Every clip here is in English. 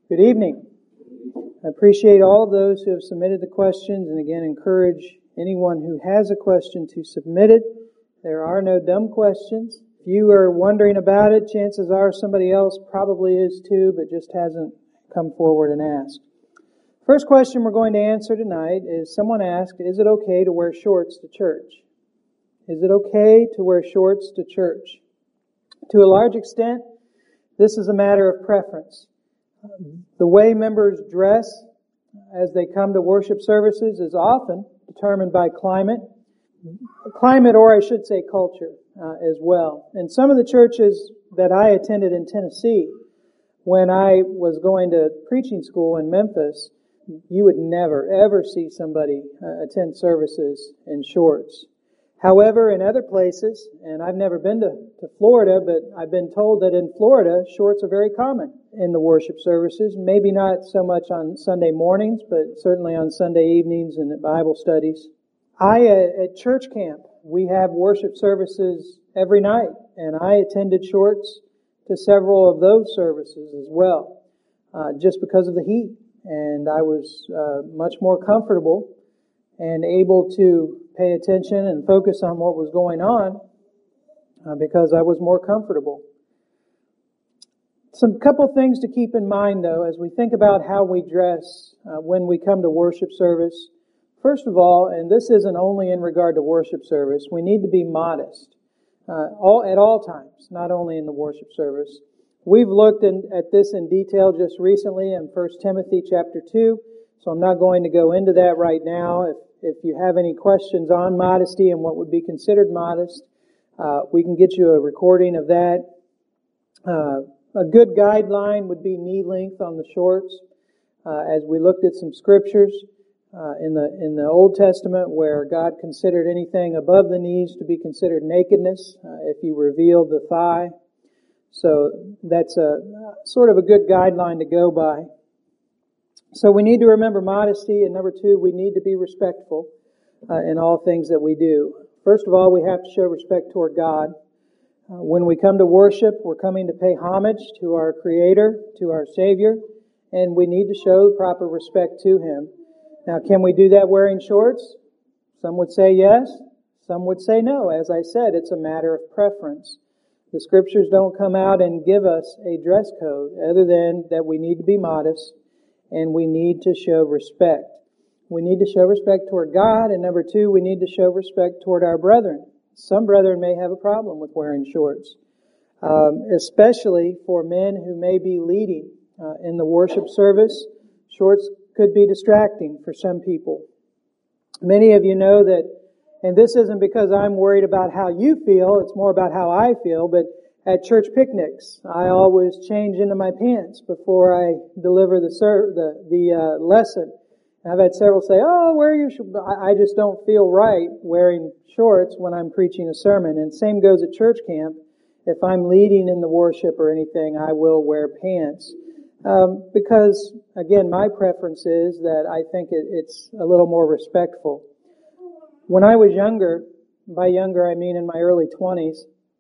Good evening. I appreciate all of those who have submitted the questions, and again encourage anyone who has a question to submit it. There are no dumb questions. If you are wondering about it, chances are somebody else probably is too, but just hasn't come forward and asked. First question we're going to answer tonight is someone asked, is it okay to wear shorts to church? Is it okay to wear shorts to church? To a large extent, this is a matter of preference. The way members dress as they come to worship services is often determined by climate, or I should say culture as well. And some of the churches that I attended in Tennessee, when I was going to preaching school in Memphis, you would never, ever see somebody attend services in shorts. However, in other places, and I've never been to Florida, but I've been told that in Florida, shorts are very common in the worship services. Maybe not so much on Sunday mornings, but certainly on Sunday evenings and at Bible studies. At church camp, we have worship services every night, and I attended shorts to several of those services as well, just because of the heat. And I was much more comfortable and able to pay attention and focus on what was going on because I was more comfortable. Some couple things to keep in mind, though, as we think about how we dress when we come to worship service. First of all, and this isn't only in regard to worship service, we need to be modest at all times, not only in the worship service. We've looked at this in detail just recently in 1 Timothy chapter 2, so I'm not going to go into that right now. If you have any questions on modesty and what would be considered modest, we can get you a recording of that. A good guideline would be knee length on the shorts. As we looked at some scriptures in the Old Testament where God considered anything above the knees to be considered nakedness if you revealed the thigh. So that's a sort of a good guideline to go by. So we need to remember modesty, and number two, we need to be respectful in all things that we do. First of all, we have to show respect toward God. When we come to worship, we're coming to pay homage to our Creator, to our Savior, and we need to show the proper respect to Him. Now, can we do that wearing shorts? Some would say yes, some would say no. As I said, it's a matter of preference. The Scriptures don't come out and give us a dress code other than that we need to be modest and we need to show respect. We need to show respect toward God, and number two, we need to show respect toward our brethren. Some brethren may have a problem with wearing shorts, especially for men who may be leading in the worship service. Shorts could be distracting for some people. Many of you know that, and this isn't because I'm worried about how you feel, it's more about how I feel, but at church picnics, I always change into my pants before I deliver the lesson. I've had several say, wear your shorts. I just don't feel right wearing shorts when I'm preaching a sermon. And same goes at church camp. If I'm leading in the worship or anything, I will wear pants. Because, again, my preference is that I think it's a little more respectful. When I was younger, by younger I mean in my early 20s,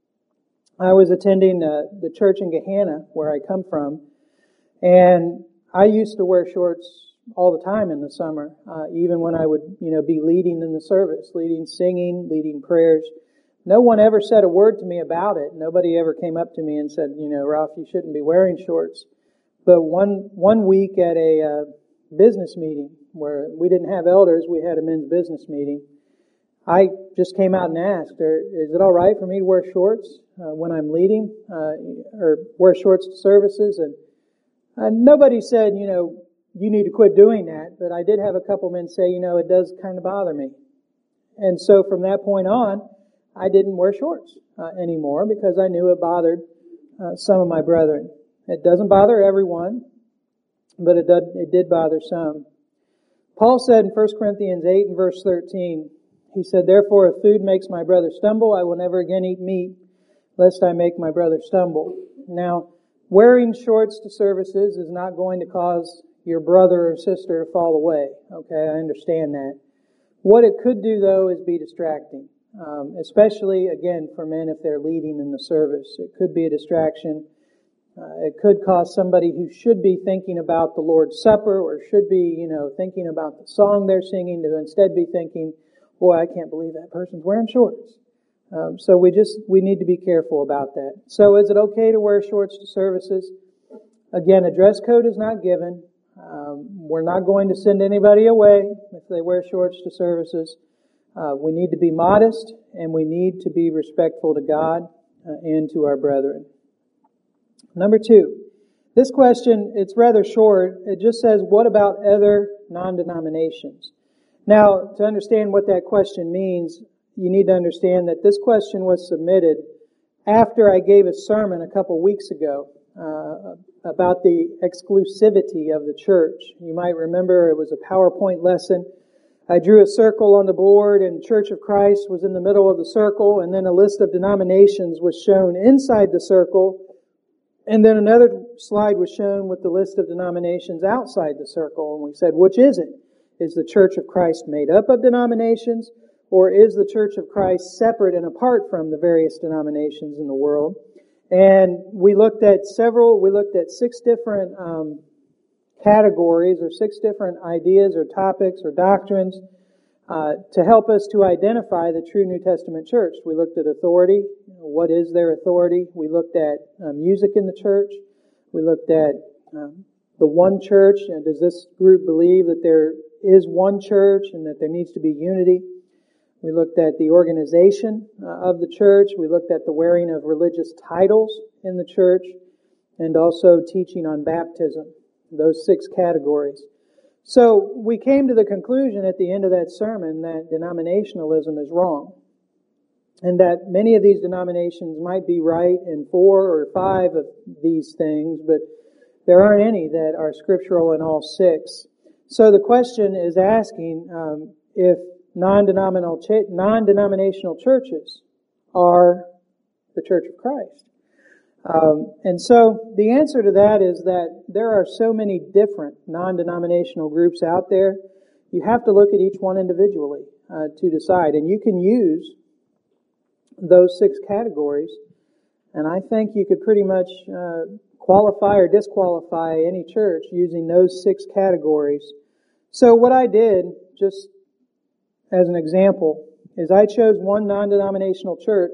I was attending the church in Gahanna, where I come from, and I used to wear shorts all the time in the summer, even when I would, be leading in the service, leading singing, leading prayers. No one ever said a word to me about it. Nobody ever came up to me and said, Ralph, you shouldn't be wearing shorts. But one week at a business meeting where we didn't have elders, we had a men's business meeting, I just came out and asked, is it all right for me to wear shorts when I'm leading, or wear shorts to services? And nobody said, you need to quit doing that. But I did have a couple men say, it does kind of bother me. And so from that point on, I didn't wear shorts anymore because I knew it bothered some of my brethren. It doesn't bother everyone, but it did bother some. Paul said in 1 Corinthians 8 and verse 13, he said, therefore, if food makes my brother stumble, I will never again eat meat, lest I make my brother stumble. Now, wearing shorts to services is not going to cause your brother or sister to fall away. Okay, I understand that. What it could do, though, is be distracting, especially, again, for men if they're leading in the service. It could be a distraction. It could cause somebody who should be thinking about the Lord's Supper or should be, thinking about the song they're singing to instead be thinking, boy, I can't believe that person's wearing shorts. So we need to be careful about that. So is it okay to wear shorts to services? Again, a dress code is not given. We're not going to send anybody away if they wear shorts to services. We need to be modest and we need to be respectful to God and to our brethren. Number 2, this question, it's rather short. It just says, what about other non-denominations? Now, to understand what that question means, you need to understand that this question was submitted after I gave a sermon a couple weeks ago about the exclusivity of the church. You might remember it was a PowerPoint lesson. I drew a circle on the board and Church of Christ was in the middle of the circle, and then a list of denominations was shown inside the circle, and then another slide was shown with the list of denominations outside the circle, and we said, which is it? Is the Church of Christ made up of denominations, or is the Church of Christ separate and apart from the various denominations in the world? And we looked at 6 different categories or 6 different ideas or topics or doctrines to help us to identify the true New Testament church. We looked at authority. What is their authority? We looked at music in the church. We looked at the one church, and does this group believe that there is one church and that there needs to be unity? We looked at the organization of the church. We looked at the wearing of religious titles in the church, and also teaching on baptism. Those 6 categories. So we came to the conclusion at the end of that sermon that denominationalism is wrong, and that many of these denominations might be right in 4 or 5 of these things, but there aren't any that are scriptural in all 6. So the question is asking if non-denominational churches are the Church of Christ. And so the answer to that is that there are so many different non-denominational groups out there. You have to look at each one individually to decide. And you can use those 6 categories, and I think you could pretty much qualify or disqualify any church using those 6 categories. So what I did, just as an example, is I chose one non-denominational church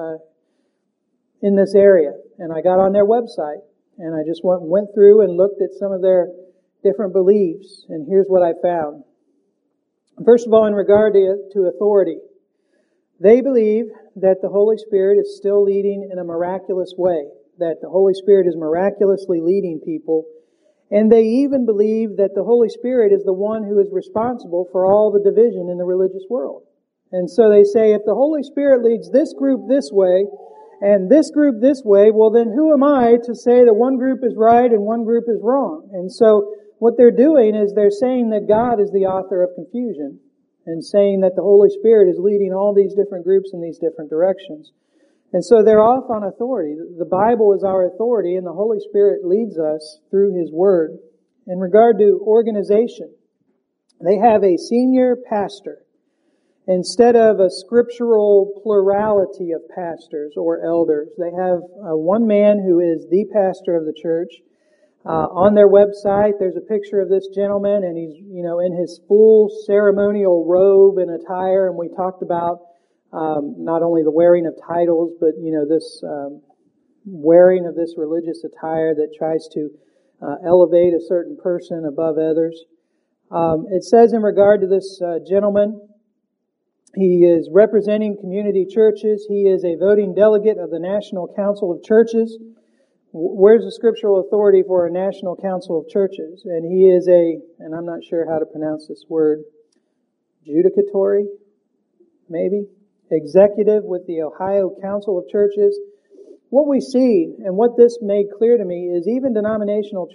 in this area, and I got on their website, and I just went through and looked at some of their different beliefs, and here's what I found. First of all, in regard to authority, they believe that the Holy Spirit is still leading in a miraculous way, that the Holy Spirit is miraculously leading people, and they even believe that the Holy Spirit is the one who is responsible for all the division in the religious world. And so they say, if the Holy Spirit leads this group this way, and this group this way, well then who am I to say that one group is right and one group is wrong? And so what they're doing is they're saying that God is the author of confusion and saying that the Holy Spirit is leading all these different groups in these different directions. And so they're off on authority. The Bible is our authority, and the Holy Spirit leads us through His Word. In regard to organization, they have a senior pastor instead of a scriptural plurality of pastors or elders. They have one man who is the pastor of the church. On their website, there's a picture of this gentleman, and he's, in his full ceremonial robe and attire, and we talked about not only the wearing of titles, but, this wearing of this religious attire that tries to elevate a certain person above others. It says in regard to this gentleman, he is representing community churches. He is a voting delegate of the National Council of Churches. Where's the scriptural authority for a National Council of Churches? And he is and I'm not sure how to pronounce this word, judicatory, maybe, executive with the Ohio Council of Churches. What we see, and what this made clear to me, is even non-denominational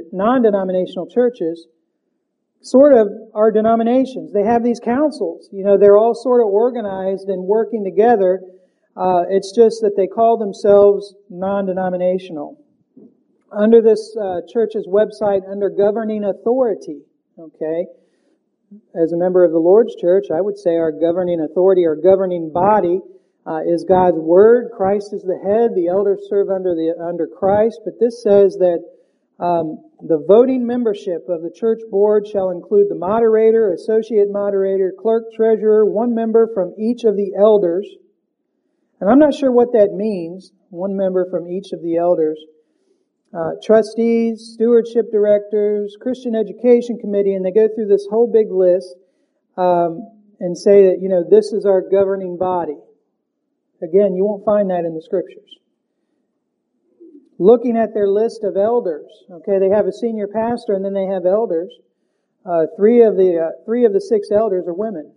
churches, sort of are denominations. They have these councils. They're all sort of organized and working together. It's just that they call themselves non-denominational. Under this church's website, under governing authority, okay, as a member of the Lord's Church, I would say our governing authority, our governing body, is God's Word. Christ is the head. The elders serve under Christ. But this says that the voting membership of the church board shall include the moderator, associate moderator, clerk, treasurer, one member from each of the elders. And I'm not sure what that means, one member from each of the elders. Trustees, stewardship directors, Christian education committee, and they go through this whole big list and say that, this is our governing body. Again, you won't find that in the Scriptures. Looking at their list of elders, okay, they have a senior pastor and then they have elders. Three of the 6 elders are women.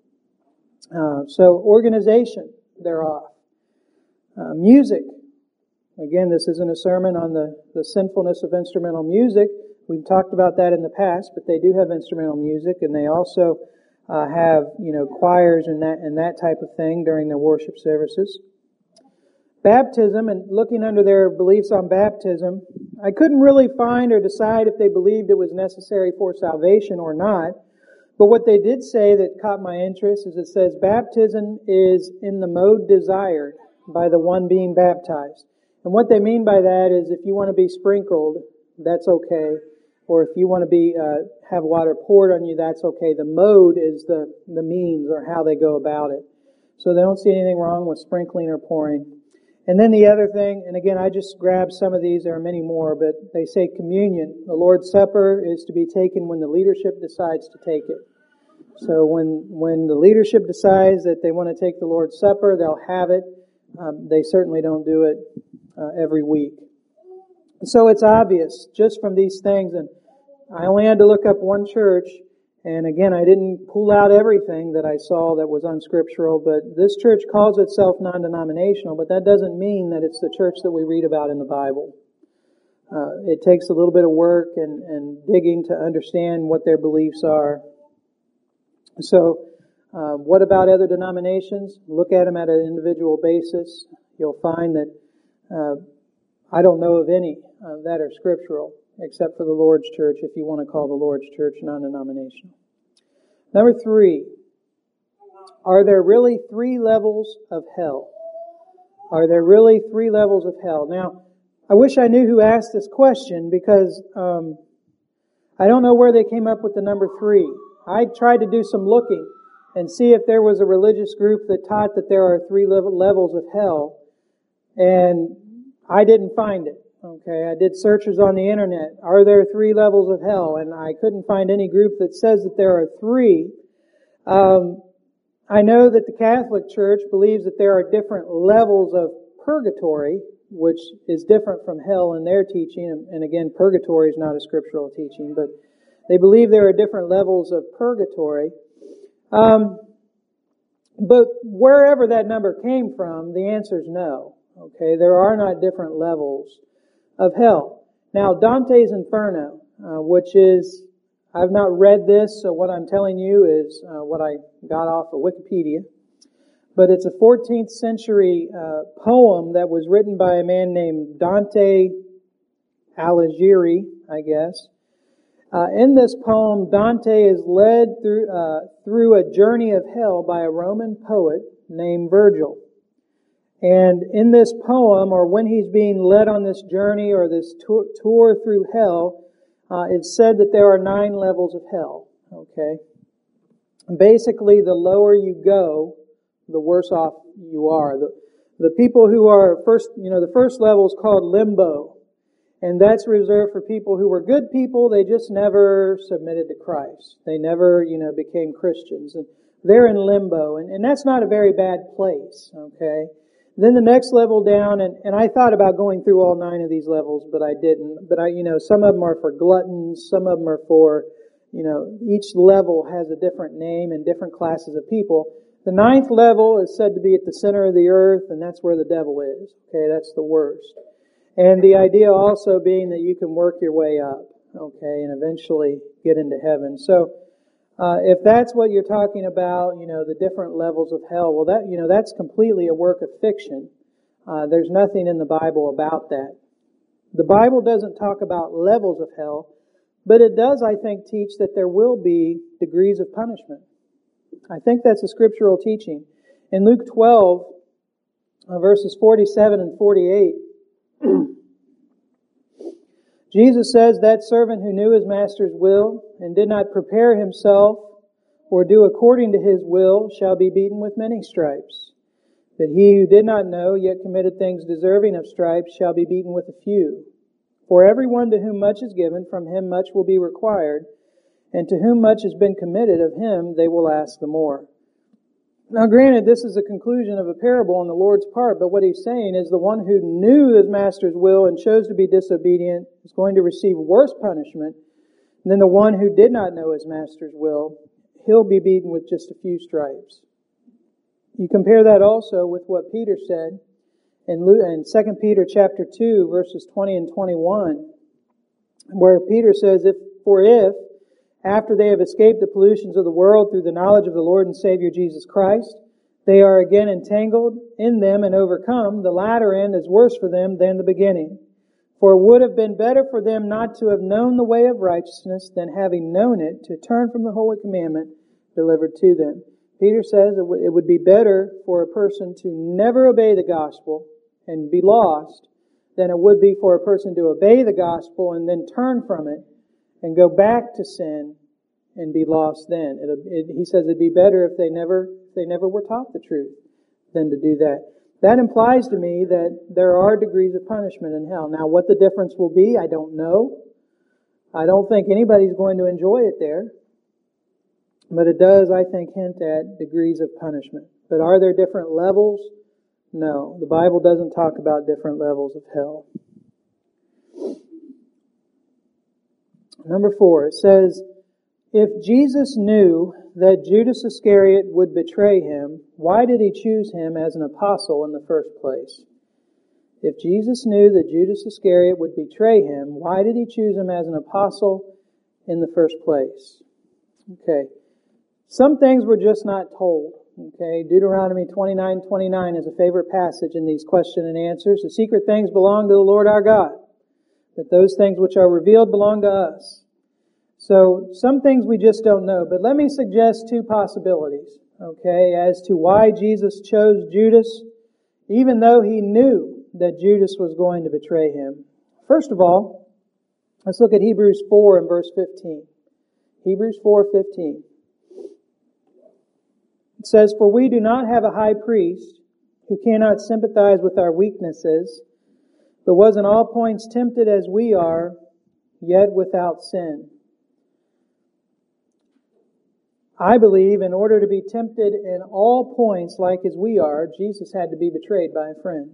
So organization, they're off. Music. Again, this isn't a sermon on the sinfulness of instrumental music. We've talked about that in the past, but they do have instrumental music, and they also have choirs and that type of thing during their worship services. Baptism, and looking under their beliefs on baptism, I couldn't really find or decide if they believed it was necessary for salvation or not. But what they did say that caught my interest is it says baptism is in the mode desired by the one being baptized. And what they mean by that is if you want to be sprinkled, that's okay. Or if you want to be have water poured on you, that's okay. The mode is the means or how they go about it. So they don't see anything wrong with sprinkling or pouring. And then the other thing, and again, I just grabbed some of these, there are many more, but they say communion. The Lord's Supper is to be taken when the leadership decides to take it. So when the leadership decides that they want to take the Lord's Supper, they'll have it. They certainly don't do it every week. So it's obvious just from these things, and I only had to look up one church, and again, I didn't pull out everything that I saw that was unscriptural, but this church calls itself non-denominational, but that doesn't mean that it's the church that we read about in the Bible. It takes a little bit of work and digging to understand what their beliefs are. So, what about other denominations? Look at them at an individual basis. You'll find that I don't know of any that are scriptural, except for the Lord's Church, if you want to call the Lord's Church non-denominational. Number 3, are there really 3 levels of hell? Are there really 3 levels of hell? Now, I wish I knew who asked this question because I don't know where they came up with the number 3. I tried to do some looking and see if there was a religious group that taught that there are 3 levels of hell, and I didn't find it. Okay, I did searches on the internet. Are there 3 levels of hell? And I couldn't find any group that says that there are 3. I know that the Catholic Church believes that there are different levels of purgatory, which is different from hell in their teaching. And again, purgatory is not a scriptural teaching, but they believe there are different levels of purgatory. But wherever that number came from, the answer is no. Okay, there are not different levels of hell. Now, Dante's Inferno, which is, I've not read this, so what I'm telling you is what I got off of Wikipedia. But it's a 14th century poem that was written by a man named Dante Alighieri, I guess. In this poem, Dante is led through a journey of hell by a Roman poet named Virgil. And in this poem, or when he's being led on this journey or this tour through hell, it's said that there are 9 levels of hell. Okay? Basically, the lower you go, the worse off you are. The people who are the first level is called limbo. And that's reserved for people who were good people, they just never submitted to Christ. They never, became Christians. And they're in limbo. And that's not a very bad place, okay? Then the next level down, and I thought about going through all 9 of these levels, but I didn't. But some of them are for gluttons, some of them are for, each level has a different name and different classes of people. The 9th level is said to be at the center of the earth, and that's where the devil is. Okay, that's the worst. And the idea also being that you can work your way up, okay, and eventually get into heaven. So, if that's what you're talking about, the different levels of hell, well, that's completely a work of fiction. There's nothing in the Bible about that. The Bible doesn't talk about levels of hell, but it does, I think, teach that there will be degrees of punishment. I think that's a scriptural teaching. In Luke 12, verses 47 and 48. Jesus says, "That servant who knew his master's will and did not prepare himself or do according to his will shall be beaten with many stripes. But he who did not know, yet committed things deserving of stripes, shall be beaten with a few. For everyone to whom much is given, from him much will be required, and to whom much has been committed, of him they will ask the more." Now granted, this is a conclusion of a parable on the Lord's part, but what he's saying is the one who knew his master's will and chose to be disobedient is going to receive worse punishment than the one who did not know his master's will. He'll be beaten with just a few stripes. You compare that also with what Peter said in 2 Peter chapter 2, verses 20 and 21, where Peter says, if, after they have escaped the pollutions of the world through the knowledge of the Lord and Savior Jesus Christ, they are again entangled in them and overcome, the latter end is worse for them than the beginning. For it would have been better for them not to have known the way of righteousness than having known it, to turn from the holy commandment delivered to them. Peter says it would be better for a person to never obey the gospel and be lost than it would be for a person to obey the gospel and then turn from it and go back to sin and be lost then. He says it'd be better if they never were taught the truth than to do that. That implies to me that there are degrees of punishment in hell. Now, what the difference will be, I don't know. I don't think anybody's going to enjoy it there. But it does, I think, hint at degrees of punishment. But are there different levels? No. The Bible doesn't talk about different levels of hell. Number 4, it says, if Jesus knew that Judas Iscariot would betray him, why did he choose him as an apostle in the first place? If Jesus knew that Judas Iscariot would betray him, why did he choose him as an apostle in the first place? Okay. Some things were just not told. Okay. Deuteronomy 29:29 is a favorite passage in these question and answers. The secret things belong to the Lord our God, but those things which are revealed belong to us. So some things we just don't know. But let me suggest two possibilities, okay, as to why Jesus chose Judas, even though he knew that Judas was going to betray him. First of all, let's look at Hebrews 4 and verse 15. Hebrews 4:15. It says, "For we do not have a high priest who cannot sympathize with our weaknesses, but was in all points tempted as we are, yet without sin." I believe in order to be tempted in all points like as we are, Jesus had to be betrayed by a friend.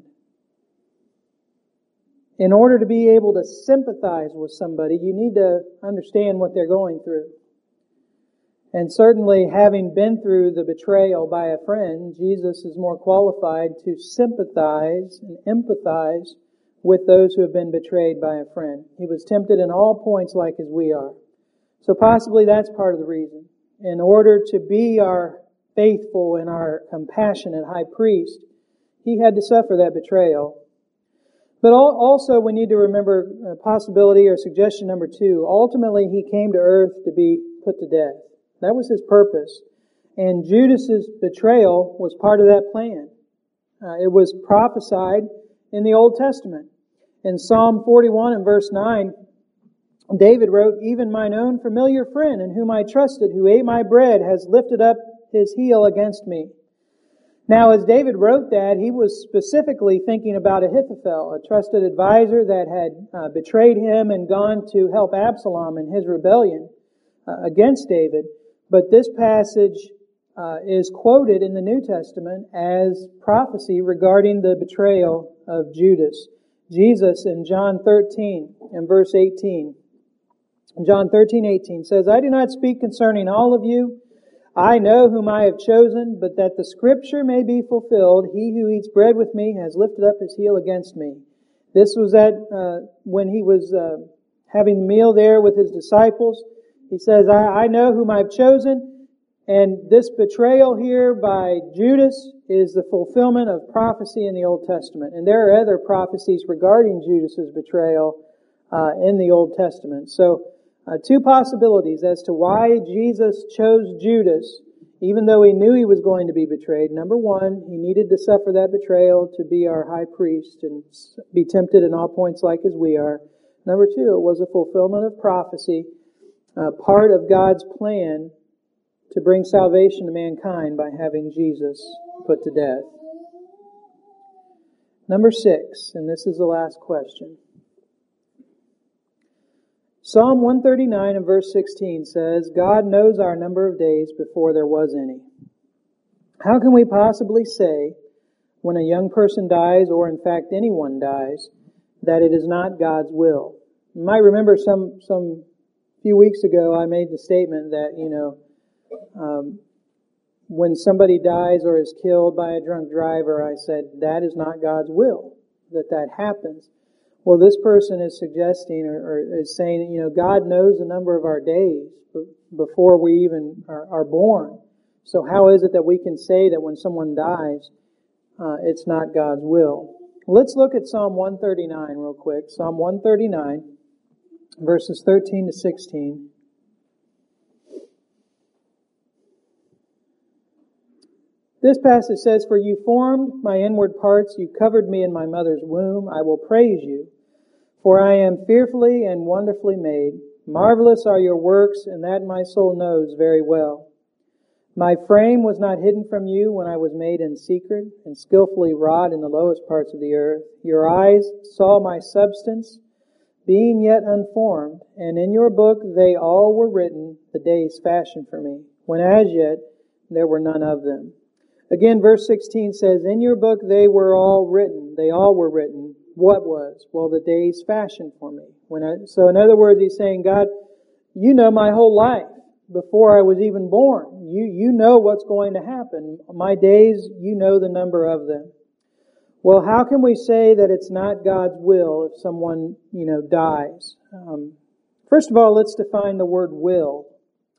In order to be able to sympathize with somebody, you need to understand what they're going through. And certainly, having been through the betrayal by a friend, Jesus is more qualified to sympathize and empathize with those who have been betrayed by a friend. He was tempted in all points like as we are. So possibly that's part of the reason. In order to be our faithful and our compassionate high priest, he had to suffer that betrayal. But also we need to remember possibility or suggestion number 2. Ultimately, he came to earth to be put to death. That was his purpose. And Judas's betrayal was part of that plan. It was prophesied in the Old Testament. In Psalm 41 and verse 9, David wrote, "Even mine own familiar friend in whom I trusted, who ate my bread, has lifted up his heel against me." Now, as David wrote that, he was specifically thinking about Ahithophel, a trusted advisor that had betrayed him and gone to help Absalom in his rebellion against David. But this passage is quoted in the New Testament as prophecy regarding the betrayal of Judas. Jesus in John 13 and verse 18. John 13:18 says, "I do not speak concerning all of you. I know whom I have chosen, but that the scripture may be fulfilled, he who eats bread with me has lifted up his heel against me." This was when he was having the meal there with his disciples. He says, I know whom I've chosen, and this betrayal here by Judas is the fulfillment of prophecy in the Old Testament. And there are other prophecies regarding Judas's betrayal in the Old Testament. So, two possibilities as to why Jesus chose Judas, even though he knew he was going to be betrayed. Number one, he needed to suffer that betrayal to be our high priest and be tempted in all points like as we are. Number two, it was a fulfillment of prophecy, part of God's plan to bring salvation to mankind by having Jesus put to death. Number 6, and this is the last question. Psalm 139 and verse 16 says, God knows our number of days before there was any. How can we possibly say, when a young person dies, or in fact anyone dies, that it is not God's will? You might remember some few weeks ago I made the statement that, when somebody dies or is killed by a drunk driver, I said, that is not God's will, that happens. Well, this person is suggesting or is saying, God knows the number of our days before we even are born. So how is it that we can say that when someone dies, it's not God's will? Let's look at Psalm 139 real quick. Psalm 139, verses 13 to 16. This passage says, For you formed my inward parts, you covered me in my mother's womb. I will praise you, for I am fearfully and wonderfully made. Marvelous are your works, and that my soul knows very well. My frame was not hidden from you when I was made in secret, and skillfully wrought in the lowest parts of the earth. Your eyes saw my substance, being yet unformed, and in your book they all were written, the days fashioned for me, when as yet there were none of them. Again, verse 16 says, In your book they were all written. They all were written. What was? Well, the days fashioned for me. So in other words, he's saying, God, you know my whole life before I was even born. You know what's going to happen. My days, you know the number of them. Well, how can we say that it's not God's will if someone, dies? First of all, let's define the word will.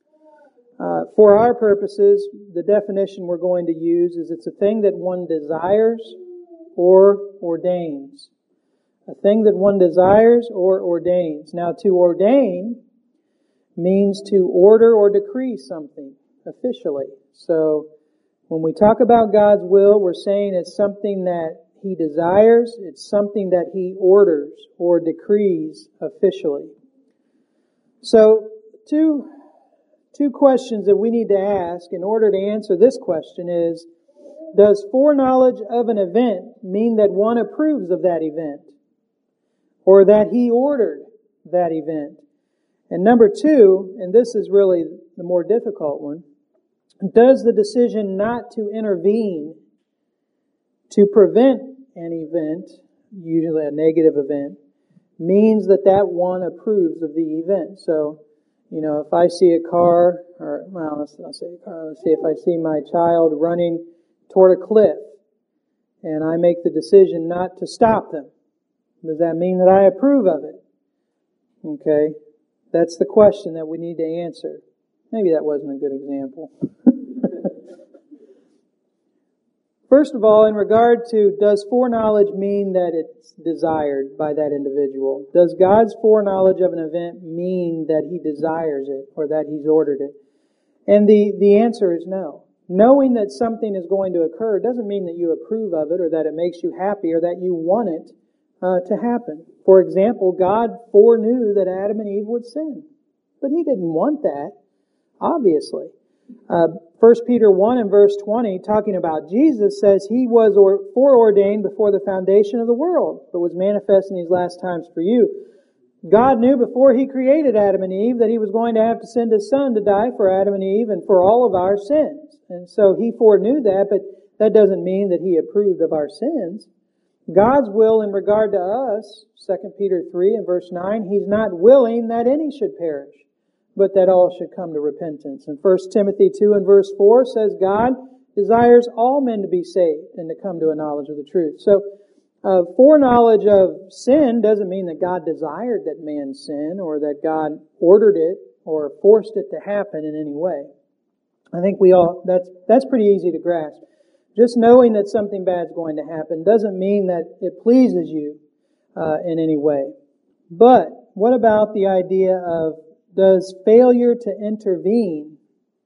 For our purposes, the definition we're going to use is it's a thing that one desires or ordains. A thing that one desires or ordains. Now, to ordain means to order or decree something officially. So, when we talk about God's will, we're saying it's something that He desires, it's something that He orders or decrees officially. So, two questions that we need to ask in order to answer this question is, does foreknowledge of an event mean that one approves of that event? Or that He ordered that event? And number 2, and this is really the more difficult one, does the decision not to intervene to prevent an event, usually a negative event, means that one approves of the event? So, if I see a car, let's not say a car, let's see if I see my child running toward a cliff, and I make the decision not to stop them, does that mean that I approve of it? Okay, that's the question that we need to answer. Maybe that wasn't a good example. First of all, in regard to, does foreknowledge mean that it's desired by that individual? Does God's foreknowledge of an event mean that He desires it or that He's ordered it? And the answer is no. Knowing that something is going to occur doesn't mean that you approve of it or that it makes you happy or that you want it to happen. For example, God foreknew that Adam and Eve would sin. But He didn't want that, obviously. 1 Peter 1 and verse 20, talking about Jesus, says He was foreordained before the foundation of the world, but was manifest in these last times for you. God knew before He created Adam and Eve that He was going to have to send His Son to die for Adam and Eve and for all of our sins. And so He foreknew that, but that doesn't mean that He approved of our sins. God's will in regard to us, 2 Peter 3 and verse 9, He's not willing that any should perish, but that all should come to repentance. And 1 Timothy 2 and verse 4 says God desires all men to be saved and to come to a knowledge of the truth. So, foreknowledge of sin doesn't mean that God desired that man sin or that God ordered it or forced it to happen in any way. I think that's pretty easy to grasp. Just knowing that something bad is going to happen doesn't mean that it pleases you in any way. But what about the idea of, does failure to intervene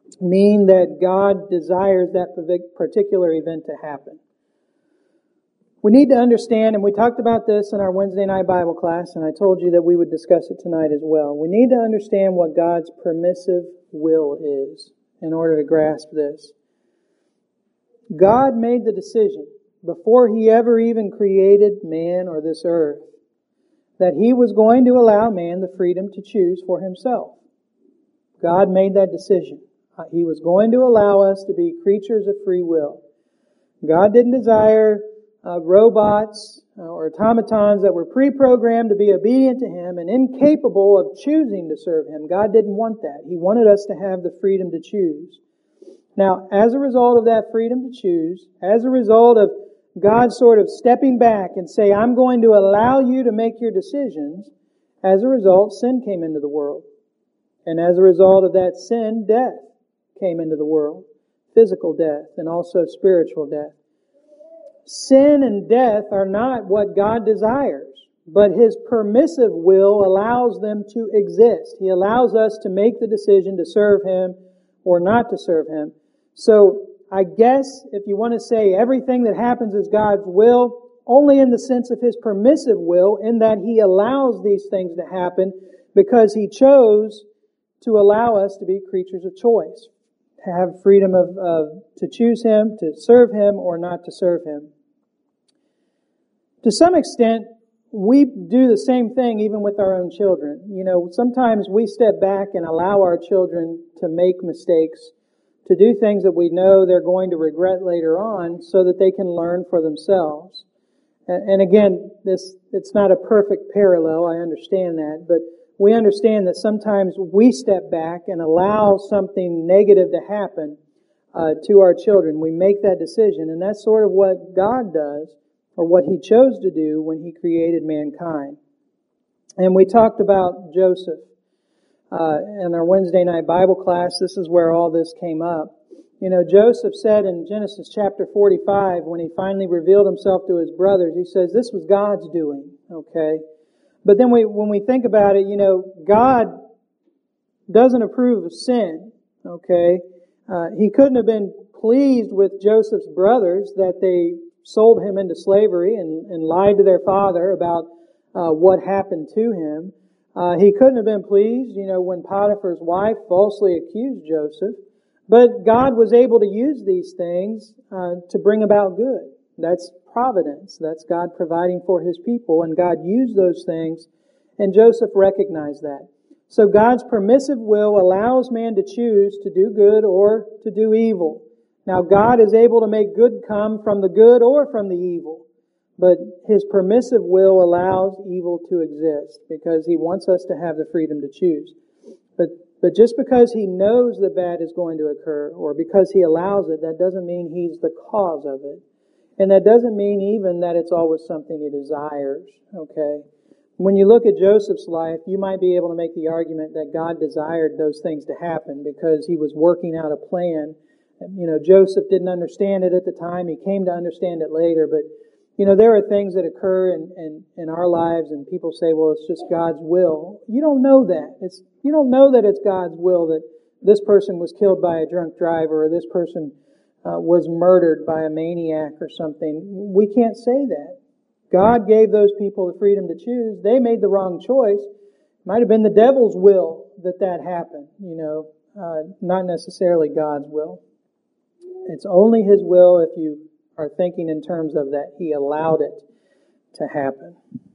mean that God desires that particular event to happen. We need to understand, and we talked about this in our Wednesday night Bible class, and I told you that we would discuss it tonight as well. We need to understand what God's permissive will is in order to grasp this. God made the decision before He ever even created man or this earth that He was going to allow man the freedom to choose for himself. God made that decision. He was going to allow us to be creatures of free will. God didn't desire robots or automatons that were pre-programmed to be obedient to Him and incapable of choosing to serve Him. God didn't want that. He wanted us to have the freedom to choose. Now, as a result of that freedom to choose, as a result of God sort of stepping back and say, I'm going to allow you to make your decisions, as a result, sin came into the world. And as a result of that sin, death came into the world. Physical death and also spiritual death. Sin and death are not what God desires, but His permissive will allows them to exist. He allows us to make the decision to serve Him or not to serve Him. So, I guess if you want to say everything that happens is God's will, only in the sense of His permissive will, in that He allows these things to happen because He chose to allow us to be creatures of choice, to have freedom to choose Him, to serve Him, or not to serve Him. To some extent, we do the same thing even with our own children. You know, sometimes we step back and allow our children to make mistakes, to do things that we know they're going to regret later on so that they can learn for themselves. And again, it's not a perfect parallel, I understand that, but we understand that sometimes we step back and allow something negative to happen to our children. We make that decision, and that's sort of what God does, or what He chose to do when He created mankind. And we talked about Joseph in our Wednesday night Bible class. This is where all this came up. You know, Joseph said in Genesis chapter 45, when he finally revealed himself to his brothers, he says, this was God's doing, okay? But then when we think about it, you know, God doesn't approve of sin, okay? He couldn't have been pleased with Joseph's brothers that they sold him into slavery and lied to their father about what happened to him. He couldn't have been pleased, you know, when Potiphar's wife falsely accused Joseph. But God was able to use these things to bring about good. That's providence. That's God providing for His people, and God used those things, and Joseph recognized that. So God's permissive will allows man to choose to do good or to do evil. Now God is able to make good come from the good or from the evil, but His permissive will allows evil to exist because He wants us to have the freedom to choose. But just because He knows that bad is going to occur, or because He allows it, that doesn't mean He's the cause of it. And that doesn't mean even that it's always something He desires, okay? When you look at Joseph's life, you might be able to make the argument that God desired those things to happen because He was working out a plan. You know, Joseph didn't understand it at the time. He came to understand it later, but you know, there are things that occur in our lives and people say, well, it's just God's will. You don't know that. You don't know that it's God's will that this person was killed by a drunk driver or this person was murdered by a maniac or something. We can't say that. God gave those people the freedom to choose. They made the wrong choice. It might have been the devil's will that happened, you know, not necessarily God's will. It's only His will if you are thinking in terms of that He allowed it to happen.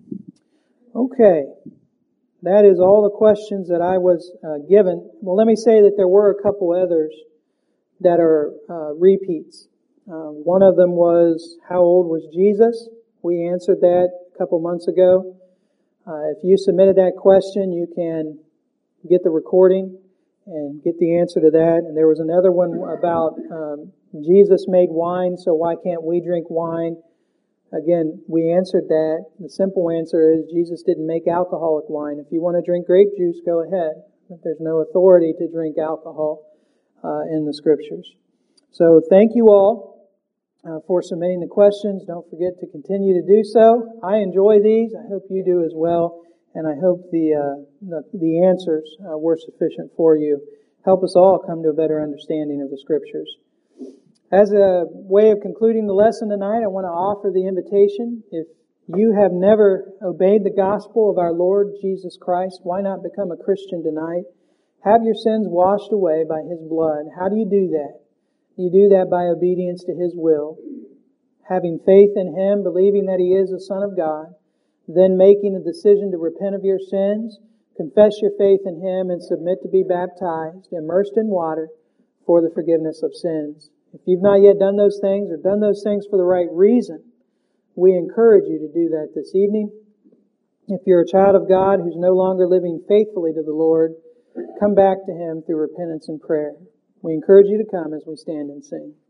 Okay. That is all the questions that I was given. Well, let me say that there were a couple others that are repeats. One of them was, how old was Jesus? We answered that a couple months ago. If you submitted that question, you can get the recording and get the answer to that. And there was another one about Jesus made wine, so why can't we drink wine? Again, we answered that. The simple answer is Jesus didn't make alcoholic wine. If you want to drink grape juice, go ahead. But there's no authority to drink alcohol in the Scriptures. So thank you all for submitting the questions. Don't forget to continue to do so. I enjoy these. I hope you do as well. And I hope the answers were sufficient for you help us all come to a better understanding of the Scriptures. As a way of concluding the lesson tonight, I want to offer the invitation. If you have never obeyed the gospel of our Lord Jesus Christ, why not become a Christian tonight? Have your sins washed away by His blood. How do you do that? You do that by obedience to His will, having faith in Him, believing that He is the Son of God, then making a decision to repent of your sins, confess your faith in Him, and submit to be baptized, immersed in water, for the forgiveness of sins. If you've not yet done those things, or done those things for the right reason, we encourage you to do that this evening. If you're a child of God who's no longer living faithfully to the Lord, come back to Him through repentance and prayer. We encourage you to come as we stand and sing.